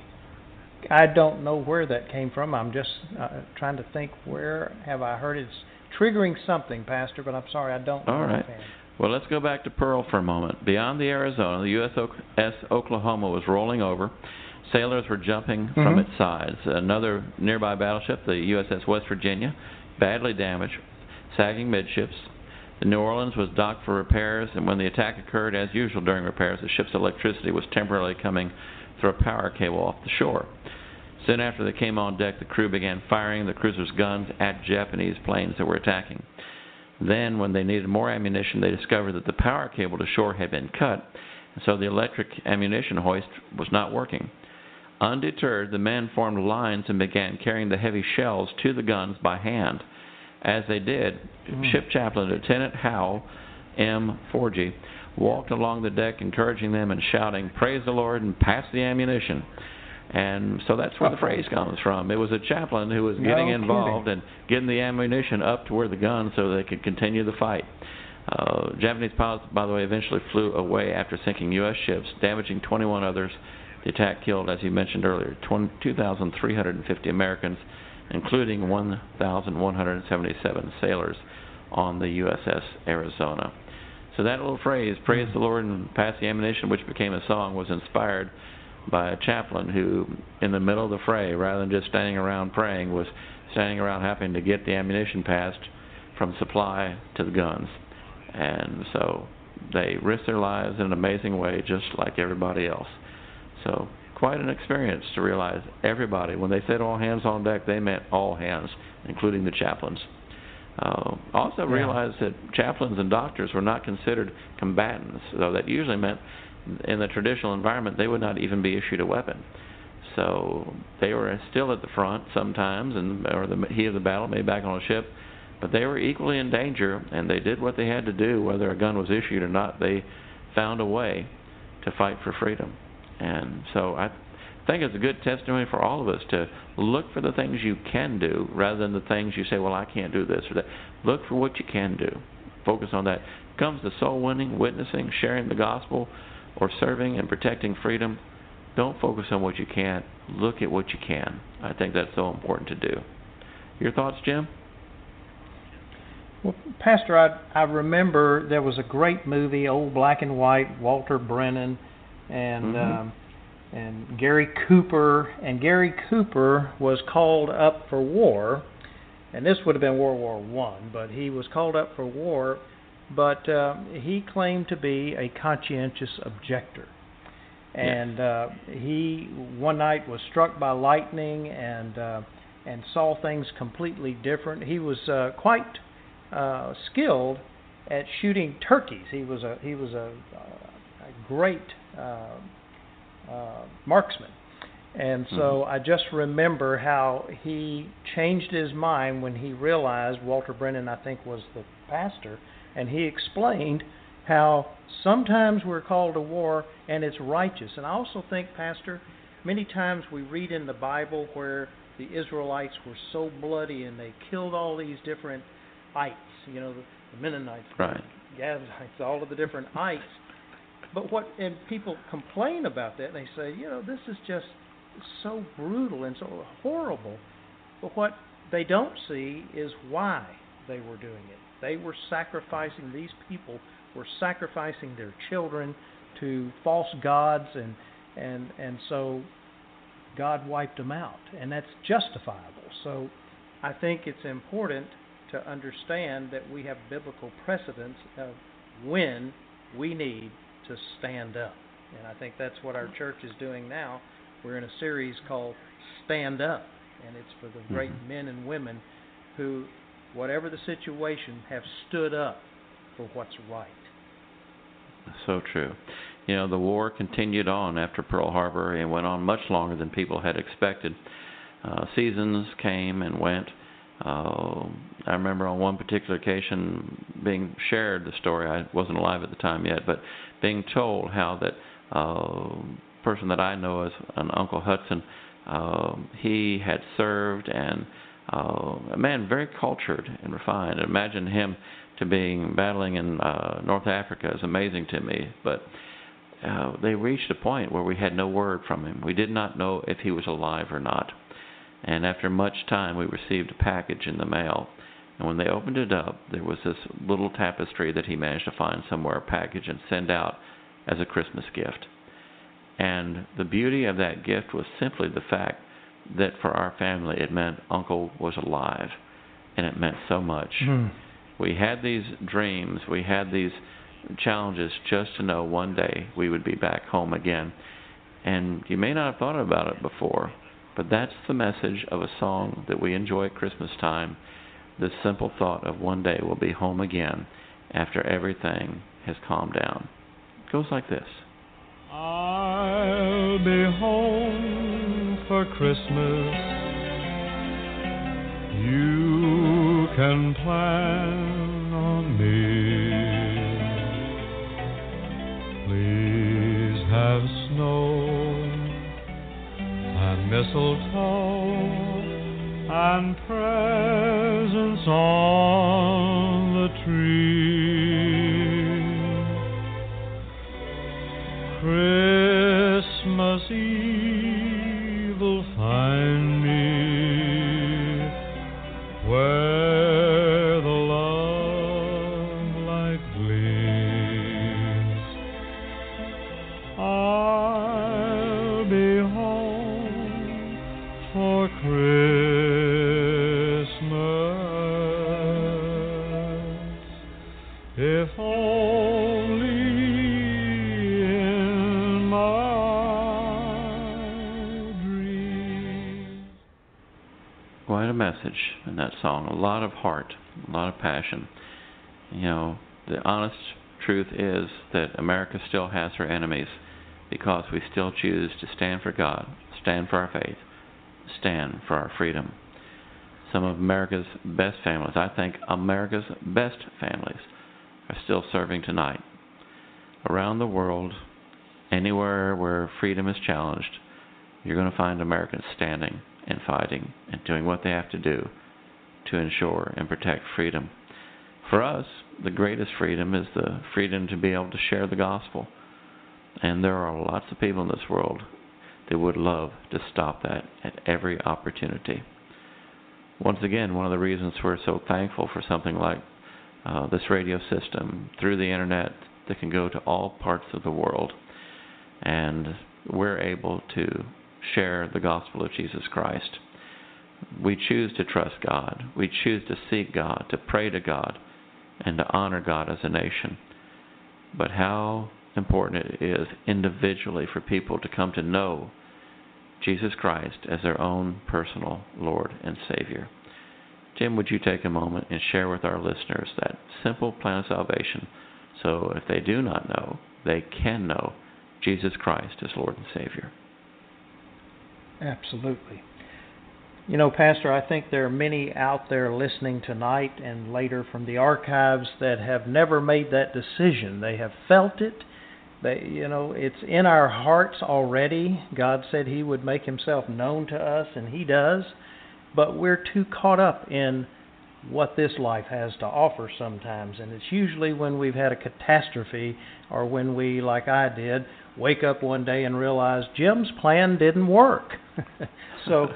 I don't know where that came from. I'm just trying to think, where have I heard it? It's triggering something, Pastor, but I'm sorry, I don't know. All right. Well, let's go back to Pearl for a moment. Beyond the Arizona, the USS Oklahoma was rolling over. Sailors were jumping from its sides. Another nearby battleship, the USS West Virginia, badly damaged, sagging midships. The New Orleans was docked for repairs, and when the attack occurred, as usual during repairs, the ship's electricity was temporarily coming through a power cable off the shore. Soon after they came on deck, the crew began firing the cruiser's guns at Japanese planes that were attacking. Then, when they needed more ammunition, they discovered that the power cable to shore had been cut, and so the electric ammunition hoist was not working. Undeterred, the men formed lines and began carrying the heavy shells to the guns by hand. As they did, Ship Chaplain Lieutenant Howell M. Forgy walked along the deck, encouraging them and shouting, "Praise the Lord and pass the ammunition." And so that's where the phrase comes from. It was a chaplain who was getting involved and getting the ammunition up to where the guns so they could continue the fight. Japanese pilots, by the way, eventually flew away after sinking U.S. ships, damaging 21 others. The attack killed, as you mentioned earlier, 2,350 Americans, including 1,177 sailors on the USS Arizona. So that little phrase, "Praise the Lord and pass the ammunition," which became a song, was inspired by a chaplain who, in the middle of the fray, rather than just standing around praying, was standing around having to get the ammunition passed from supply to the guns. And so they risked their lives in an amazing way, just like everybody else. So quite an experience to realize everybody, when they said all hands on deck, they meant all hands, including the chaplains. Also realize that chaplains and doctors were not considered combatants, though that usually meant in the traditional environment they would not even be issued a weapon. So they were still at the front sometimes, or the heat of the battle, maybe back on a ship, but they were equally in danger, and they did what they had to do, whether a gun was issued or not. They found a way to fight for freedom. And so I think it's a good testimony for all of us to look for the things you can do rather than the things you say, well, I can't do this or that. Look for what you can do. Focus on that. Comes to soul winning, witnessing, sharing the gospel, or serving and protecting freedom. Don't focus on what you can't. Look at what you can. I think that's so important to do. Your thoughts, Jim? Well, Pastor, I remember there was a great movie, old black and white, Walter Brennan, and Gary Cooper. And Gary Cooper was called up for war, and this would have been World War I, but he was called up for war, but he claimed to be a conscientious objector. And he one night was struck by lightning and saw things completely different. He was quite skilled at shooting turkeys. He was a great marksman. And so I just remember how he changed his mind when he realized Walter Brennan, I think, was the pastor, and he explained how sometimes we're called to war and it's righteous. And I also think, Pastor, many times we read in the Bible where the Israelites were so bloody and they killed all these different ites, you know, the Mennonites, right, the Gazites, all of the different ites. And people complain about that, and they say, you know, this is just so brutal and so horrible. But what they don't see is why they were doing it. They were sacrificing, these people were sacrificing their children to false gods, and so God wiped them out, and that's justifiable. So I think it's important to understand that we have biblical precedence of when we need to stand up. And I think that's what our church is doing now. We're in a series called Stand Up, and it's for the great men and women who, whatever the situation, have stood up for what's right. So true. You know, the war continued on after Pearl Harbor and went on much longer than people had expected. Seasons came and went. I remember on one particular occasion being shared the story. I wasn't alive at the time yet, but being told how that person that I know as an Uncle Hudson, he had served, and a man very cultured and refined. Imagine him to being battling in North Africa is amazing to me, but they reached a point where we had no word from him. We did not know if he was alive or not. And after much time, we received a package in the mail. And when they opened it up, there was this little tapestry that he managed to find somewhere, a package, and send out as a Christmas gift. And the beauty of that gift was simply the fact that for our family, it meant Uncle was alive. And it meant so much. We had these dreams, we had these challenges just to know one day we would be back home again. And you may not have thought about it before, but that's the message of a song that we enjoy at Christmas time. The simple thought of one day we'll be home again after everything has calmed down. It goes like this. I'll be home for Christmas. You can plan on me. Please have snow and mistletoe and presents on the tree. Christmas Eve will find me where the love light gleams. I'll be home for Christmas, if only in my dreams. Quite a message in that song. A lot of heart, a lot of passion. You know, the honest truth is that America still has her enemies because we still choose to stand for God, stand for our faith, stand for our freedom. Some of America's best families, I think America's best families, are still serving tonight. Around the world, anywhere where freedom is challenged, you're going to find Americans standing and fighting and doing what they have to do to ensure and protect freedom. For us, the greatest freedom is the freedom to be able to share the gospel. And there are lots of people in this world that would love to stop that at every opportunity. Once again, one of the reasons we're so thankful for something like this radio system through the internet that can go to all parts of the world, and we're able to share the gospel of Jesus Christ. We choose to trust God. We choose to seek God, to pray to God, and to honor God as a nation. But how important it is individually for people to come to know Jesus Christ as their own personal Lord and Savior, Jim, would you take a moment and share with our listeners that simple plan of salvation so if they do not know, they can know Jesus Christ as Lord and Savior? Absolutely. You know, Pastor, I think there are many out there listening tonight and later from the archives that have never made that decision. They have felt it. It's in our hearts already. God said He would make Himself known to us, and He does. But we're too caught up in what this life has to offer sometimes. And it's usually when we've had a catastrophe or when we, like I did, wake up one day and realize Jim's plan didn't work. So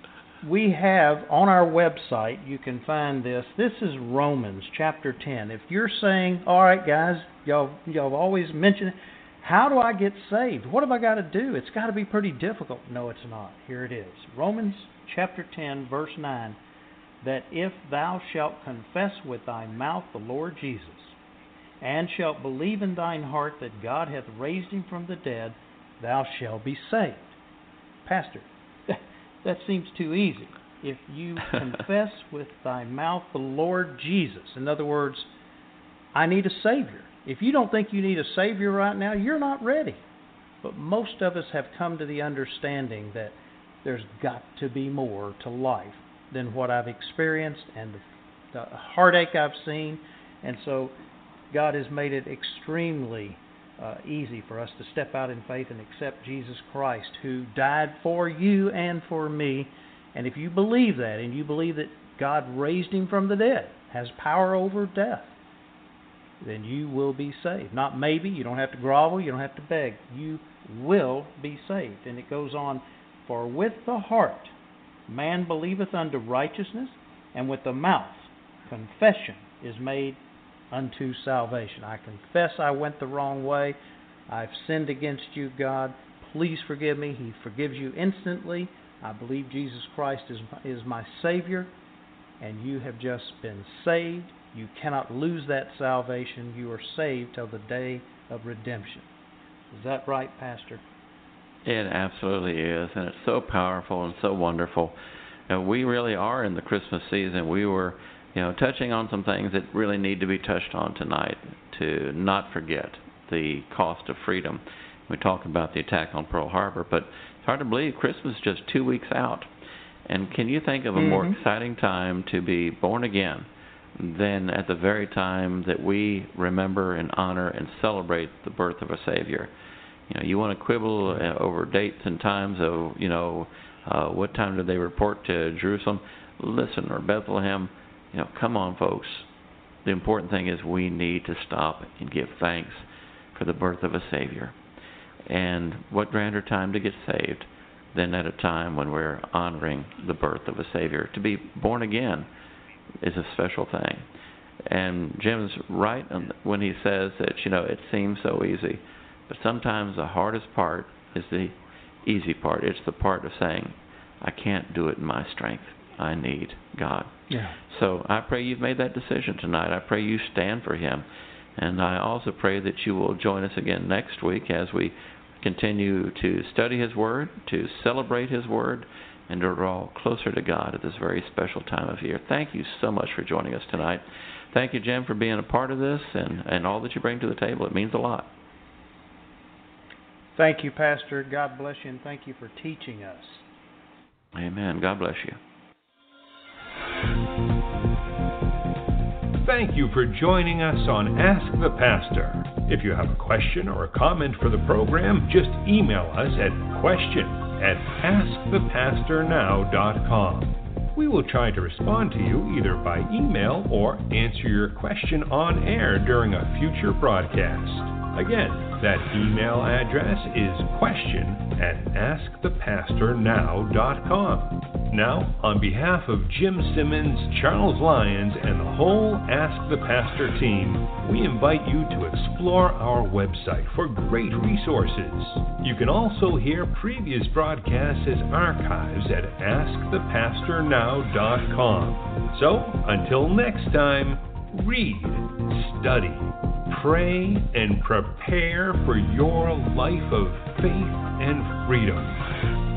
we have on our website, you can find this. This is Romans chapter 10. If you're saying, all right, guys, y'all have always mentioned, how do I get saved? What have I got to do? It's got to be pretty difficult. No, it's not. Here it is. Romans chapter 10, verse 9, that if thou shalt confess with thy mouth the Lord Jesus, and shalt believe in thine heart that God hath raised Him from the dead, thou shalt be saved. Pastor, that seems too easy. If you confess with thy mouth the Lord Jesus, in other words, I need a Savior. If you don't think you need a Savior right now, you're not ready. But most of us have come to the understanding that there's got to be more to life than what I've experienced and the heartache I've seen. And so God has made it extremely easy for us to step out in faith and accept Jesus Christ, who died for you and for me. And if you believe that, and you believe that God raised Him from the dead, has power over death, then you will be saved. Not maybe. You don't have to grovel. You don't have to beg. You will be saved. And it goes on, for with the heart man believeth unto righteousness, and with the mouth confession is made unto salvation. I confess I went the wrong way. I've sinned against you, God. Please forgive me. He forgives you instantly. I believe Jesus Christ is my Savior, and you have just been saved. You cannot lose that salvation. You are saved till the day of redemption. Is that right, Pastor? It absolutely is, and it's so powerful and so wonderful. And we really are in the Christmas season. We were, touching on some things that really need to be touched on tonight, to not forget the cost of freedom. We talked about the attack on Pearl Harbor, but it's hard to believe Christmas is just 2 weeks out. And can you think of a more exciting time to be born again than at the very time that we remember and honor and celebrate the birth of a Savior? You want to quibble over dates and times of, what time did they report to Jerusalem? Listen, or Bethlehem. Come on, folks. The important thing is we need to stop and give thanks for the birth of a Savior. And what grander time to get saved than at a time when we're honoring the birth of a Savior? To be born again is a special thing. And Jim's right when he says that, it seems so easy. But sometimes the hardest part is the easy part. It's the part of saying, I can't do it in my strength. I need God. Yeah. So I pray you've made that decision tonight. I pray you stand for Him. And I also pray that you will join us again next week as we continue to study His Word, to celebrate His Word, and to draw closer to God at this very special time of year. Thank you so much for joining us tonight. Thank you, Jim, for being a part of this and all that you bring to the table. It means a lot. Thank you, Pastor. God bless you, and thank you for teaching us. Amen. God bless you. Thank you for joining us on Ask the Pastor. If you have a question or a comment for the program, just email us at question@askthepastornow.com. We will try to respond to you either by email or answer your question on air during a future broadcast. Again, that email address is question@askthepastornow.com. Now, on behalf of Jim Simmons, Charles Lyons, and the whole Ask the Pastor team, we invite you to explore our website for great resources. You can also hear previous broadcasts as archives at AskThePastorNow.com. So, until next time, read, study, pray, and prepare for your life of faith and freedom.